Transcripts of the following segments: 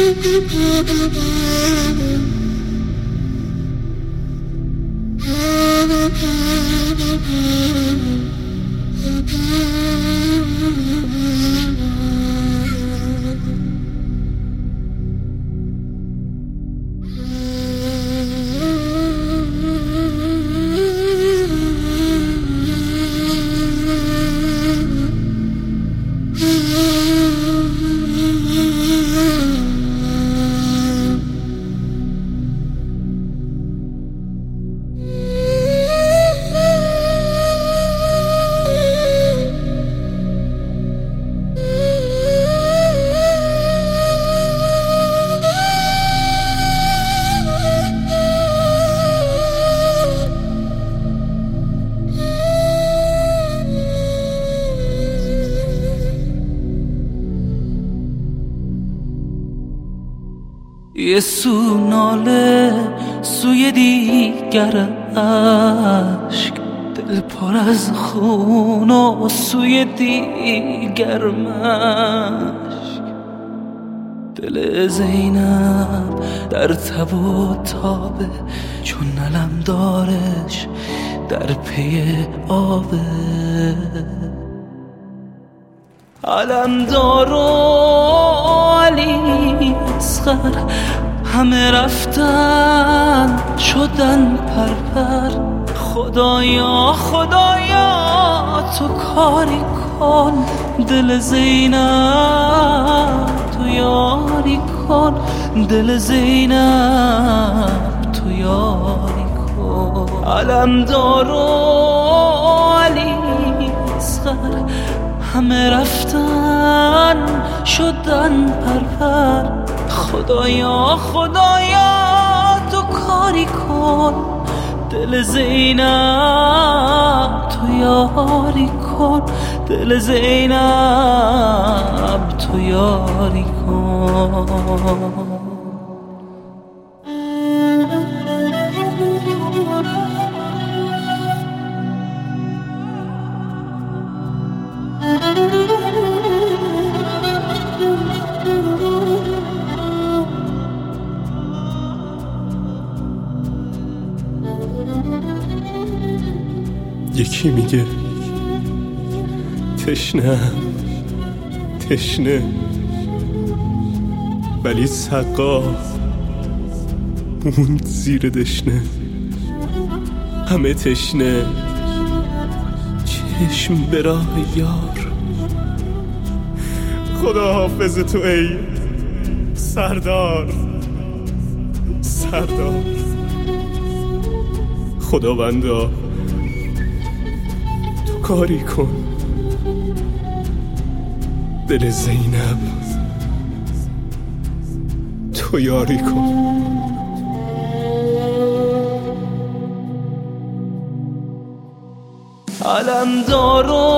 یه سو ناله سوی دیگر عشق، دل پر از خون و سوی دیگر مشک. دل زینب در تب و تابه، چون نلم دارش در پی آبه. علمدار و علی اصغر همه رفتن شدن پرپر. خدایا خدایا تو کاری کن، دل زینب تو یاری کن، دل زینب تو یاری کن. علمدار و علی اصغر همه رفتن شدن پرپر. خدایا خدایا تو کاری کن، دل زینب تو یاری کن، دل زینب تو یاری کن. یکی میگه تشنه تشنه، ولی سقا اون زیر دشنه. همه تشنه، چشم به راه یار. خدا حافظ تو ای سردار سردار. خداوندا تو کاری کن، دل زینب تو یاری کن. علمدار و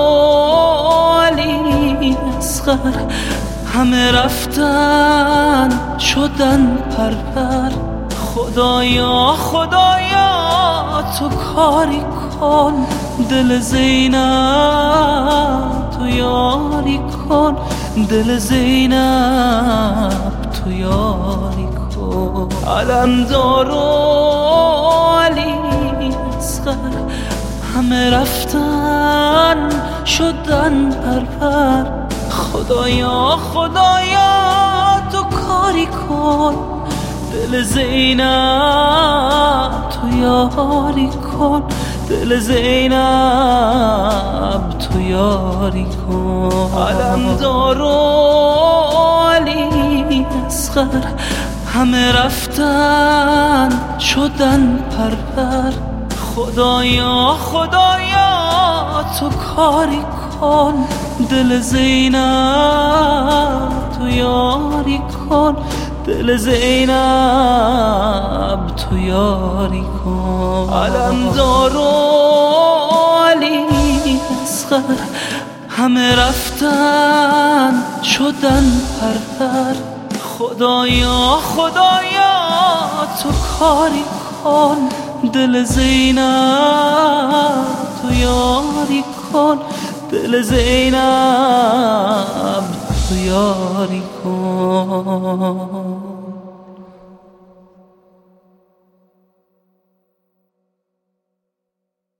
علی اصغر همه رفتن شدن پرپر. خدایا خدایا تو کاری کن، دل زینب تو یاری کن، دل زینب تو یاری کن. علمدار و علی اصغر همه رفتن شدن پرپر. خدایا خدایا تو کاری کن، دل زینب تو یاری کن، دل زینب تو یاری کن. علمدار و علی اصغر همه رفتن شدن پرپر. خدایا خدایا تو کاری کن، دل زینب تو یاری کن، دل زینب تو یاری کن. علمدار و علی اصغر همه رفتن شدن پرپر. خدایا خدایا تو کاری کن، دل زینب تو یاری کن، دل زینب تو یاری کن.